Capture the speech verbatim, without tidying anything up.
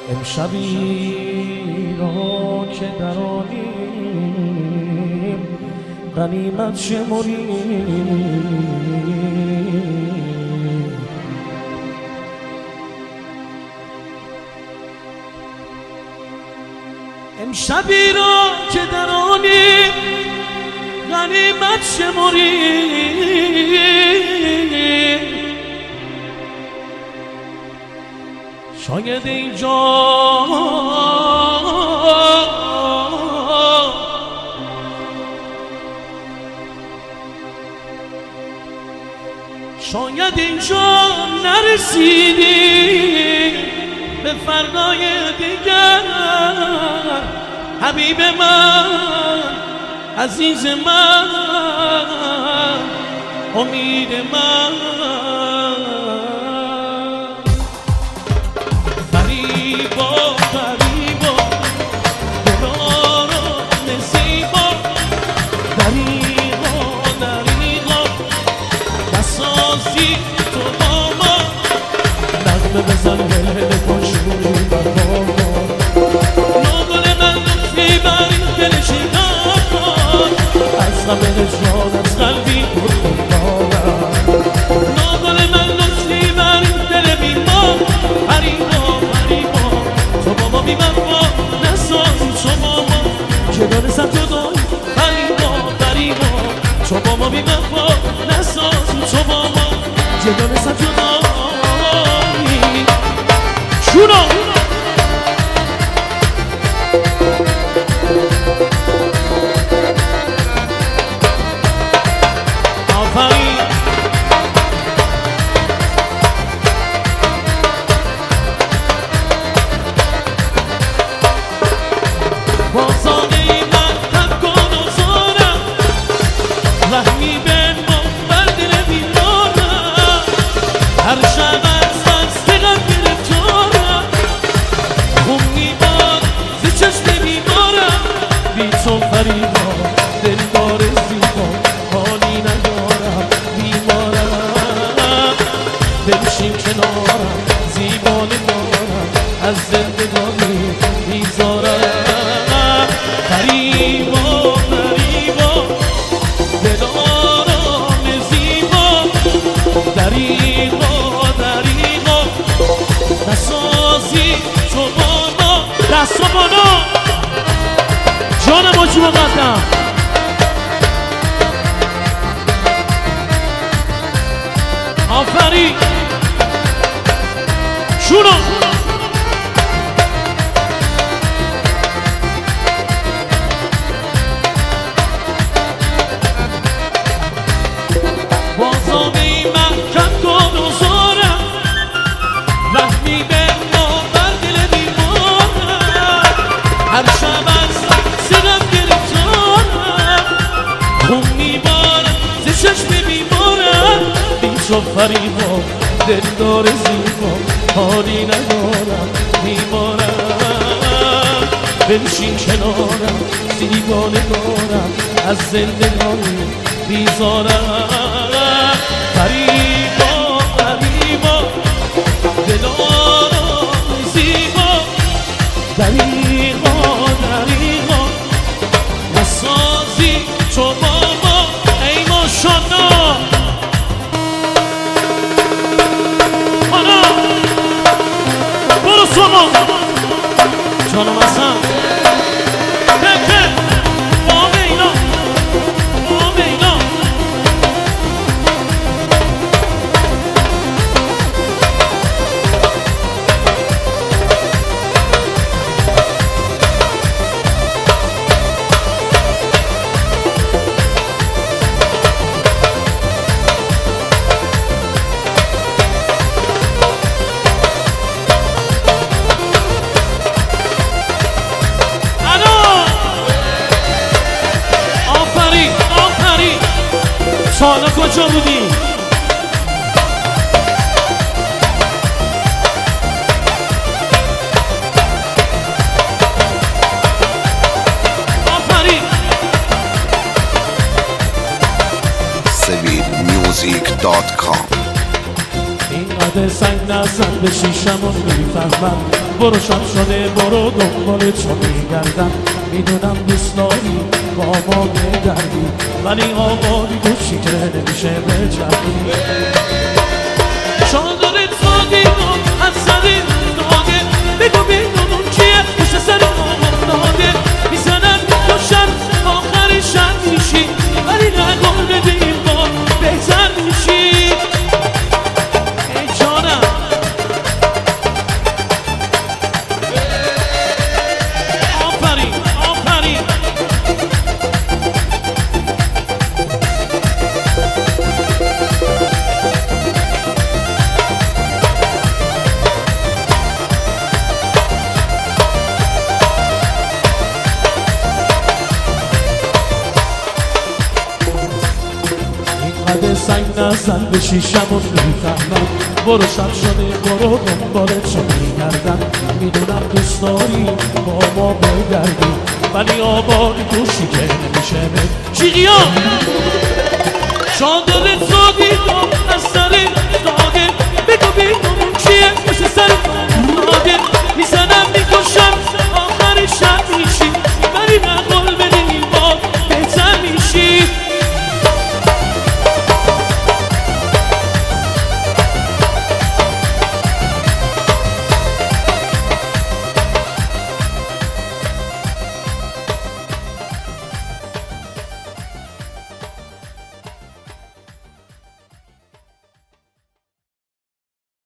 امشبی را که درانیم غنیمت شمریم. امشبی را که درانیم غنیمت شمریم. شاید اینجا شاید اینجا نرسیدی به فردای دیگر. حبیب من، عزیز من، امید من، فریبا فریبا دلاران زیبا، دریغا دریغا بسازی تو با ما. نغمه بزن هل کن شوری بر بابا، ناگل من لطفی بر این دل شیدان کن. از غم هجران از قلبی برخون دارم، ناگل من لطفی بر این دل بیمار. فریبا فریبا تو با ما بی‌وفا نسازی تو با ما که دانستم تو داری. فریبا فریبا تو با ما بی‌وفا نسازی تو با ما که دانستم تو داری. شونو آفرین بازانه من هم کن و زارم، رحمی بن ما بر دل بیمارم. هر شب از دست دلم گرفتارم، خون میبار زی چشم بیمارم. بی تو فریبا دلدار زیبا حالی ندارم، بیمارم. بنشین کنارم زیبا ندارم، از زندگانی بیزارم. فریبا فریبا دلاران زیبا، دریغا دریغا نسازی تو با ما. دستا بالا جان موجی مقدم. آفرین شونو بازامه محکم کن و زارم، رحمی به ما بر دل بیمارم. هر شب از سرم گرفتارم، خون میبارم زی چشم بیمارم. بی تو فریبا دلدار زیبا حالی ندارم، بیمارم. بنشین کنارم زیبا ندارم، از زندگانی بیزارم. فریبا فریبا دلاران زیبا، دریغا دریغا نسازی تو با ما. ای ماشاءالله حالا برو سوما جانم حسن بکن با بینا با بینا. سالا کجا بودی؟ آفرین سبیل میوزیک دات کام اینقدر سنگ نزن به شیشمون میفهمم برو شب شده برو دنبال تو میگردم میدونم دوست داری با ما بگردی ولی آقایی گوشی که نمیشه بجردی شاداره سادی کن از سری داده بگو بیدونون چیه پشت سر آقام داده میزنن میکشن آخر شب میشی ولی نگاه بدیم با بهتر میشی ای جانم آفرین آفرین اینقدر سنگ نزن به شیشمون میفهمم برو شب شده برو دنبال تو میگردم میدونم دوست داری با ما بگردی ولی آبانی گوشی که نمیشه به چیقیان شاد